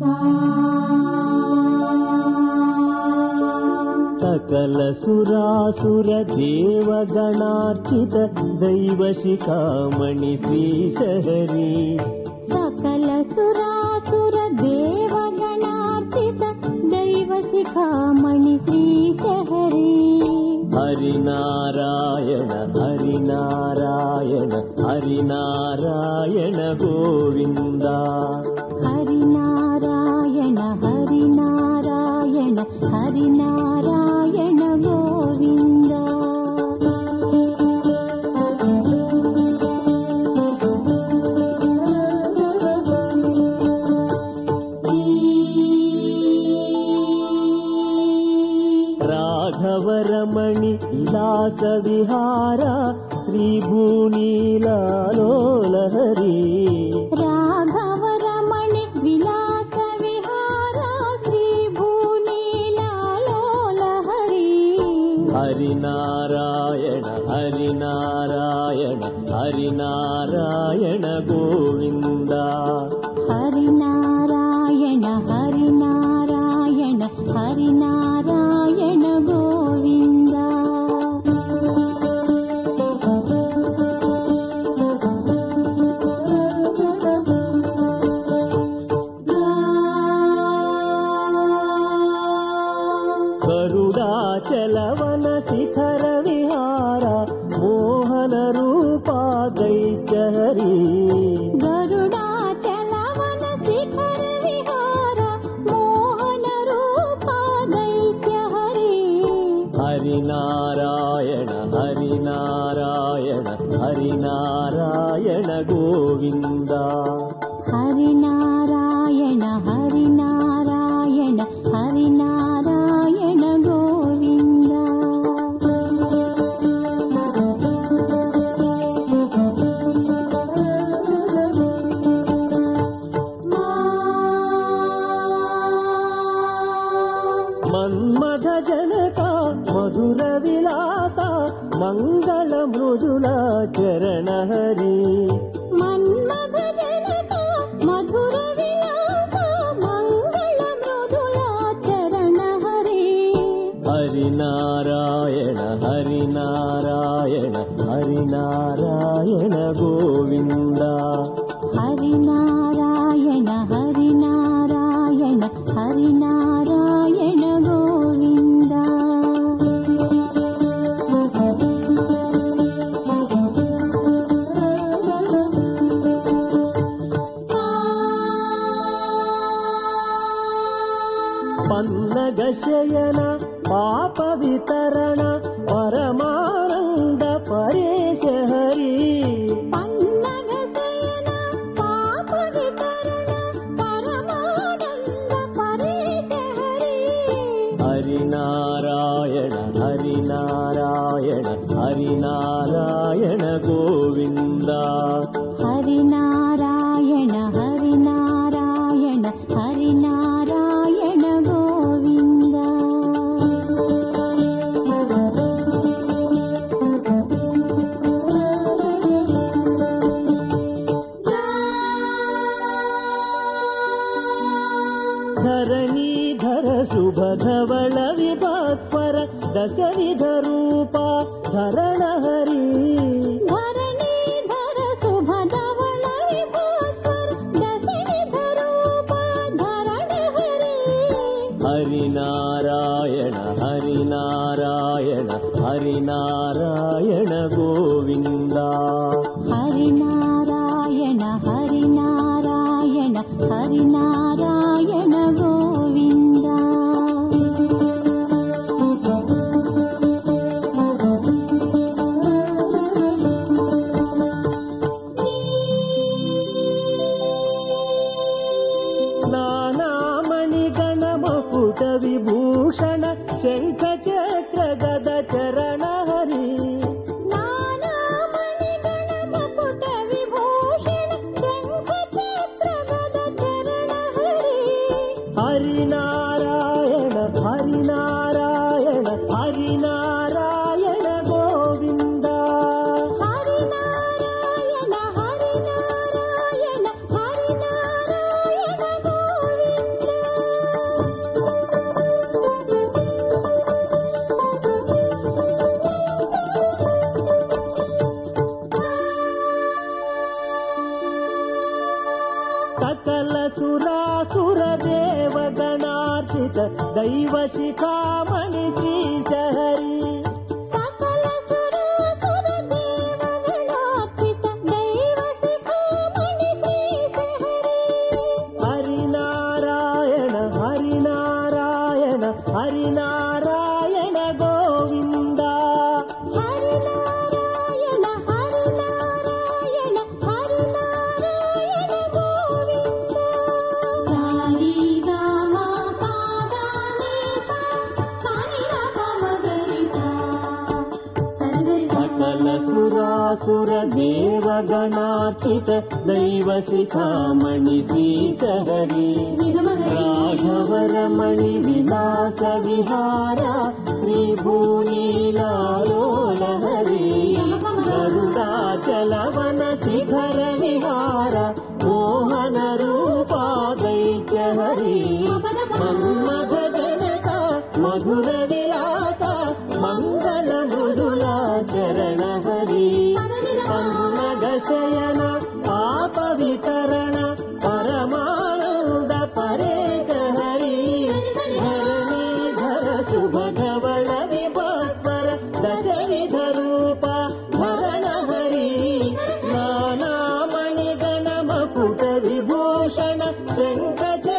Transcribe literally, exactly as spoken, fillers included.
సకల సురాసుర దేవగణార్చిత దైవ శిఖామణి శ్రీశహరి. సకల సురాసుర దేవగణార్చిత దైవ శిఖామణి శ్రీశహరి. హరినారాయణ హరినారాయణ హరినారాయణ గోవింద. హరినారాయణ హరినారాయణ హరినారాయణ గోవింద. రాఘవరమణి విలాస విహార శ్రీభూనీలాలోలహరి. రాఘవరమణి విలాస విహార శ్రీభూనీలాలోలహరి. హరినారాయణ హరినారాయణ హరినారాయణ గోవింద. హరినారాయణ హరినారాయణ హరినారాయణ గోవింద. గరుడాచలవన శిఖర విహార మోహన రూపా దైత్యహరి. గరుడాచలవన శిఖర విహార మోహన రూపా దైత్యహరి. హరినారాయణ హరినారాయణ హరినారాయణ గోవింద. హరినారాయణ హరినారాయణ హరినారాయణ గోవింద. మన్మథ జనక మధుర విలాస మంగళ మృదుల చరణ హరి. మన్మథ జనక మధుర విలాస మంగళ మృదుల చరణ హరి. హరినారాయణ హరినారాయణ హరినారాయణ గోవింద. హరినారాయణ హరినారాయణ హరినారాయణ గోవింద. పన్నగ శయన పాప వితరణ పరమానంద పరేశ హరి. పన్నగ శయన పాప వితరణ పరమానంద పరేశ హరి. హరినారాయణ హరినారాయణ హరినారాయణ గోవింద. హరినారాయణ హరినారాయణ హరినారాయణ గోవింద. ధరణీధర శుభధవళ విభాస్వర దశవిధ రూప ధరణ హరి. ధరణీధర శుభధవళ విభాస్వర దశవిధ రూప ధరణ హరి. హరినారాయణ హరినారాయణ హరినారాయణ గోవింద. హరినారాయణ హరినారాయణ హరినారాయణ గోవింద. నానామణి గణమకుట విభూషణ శంఖ చక్ర గద చరణ హరి. నానామణి గణమకుట విభూషణ శంఖ చక్ర గద చరణ హరి. హరినారాయణ హరినారాయణ హరినారాయణ గోవింద. హరినారాయణ హరినారాయణ హరినారాయణ గోవింద. సురాసుర దేవగణార్చిత దైవ శిఖామణి శ్రీశహరి సకల సురాసుర దేవగణార్చిత దైవ శిఖామణి శ్రీశహరి హరినారాయణ హరినారాయణ హరినారాయణ గోవింద హరినారాయణ హరినారాయణ హరినారాయణ గోవింద సారి గమ పాదాని సా సాని రమ మగరి సా సరిగరి సకల సురాసుర దేవగణార్చిత దైవ శిఖామణి శ్రీశహరి రాఘవరమణి విలాస విహార శ్రీభూనీలాలోలహరి గరుడాచలవన శిఖర విహార మోహన రూపా దైత్యహరి మన్మథ జనక మధుర విలాస మంగళ మృదులా చరణ హరి పన్నగ శయన పాప వితరణ పరమానంద పరేశ హరి ధరణీధర శుభ ధవళ విభస్వర దశ విధ రూప భరణ హరి నానామణి గణ మకుట విభూషణ శంఖ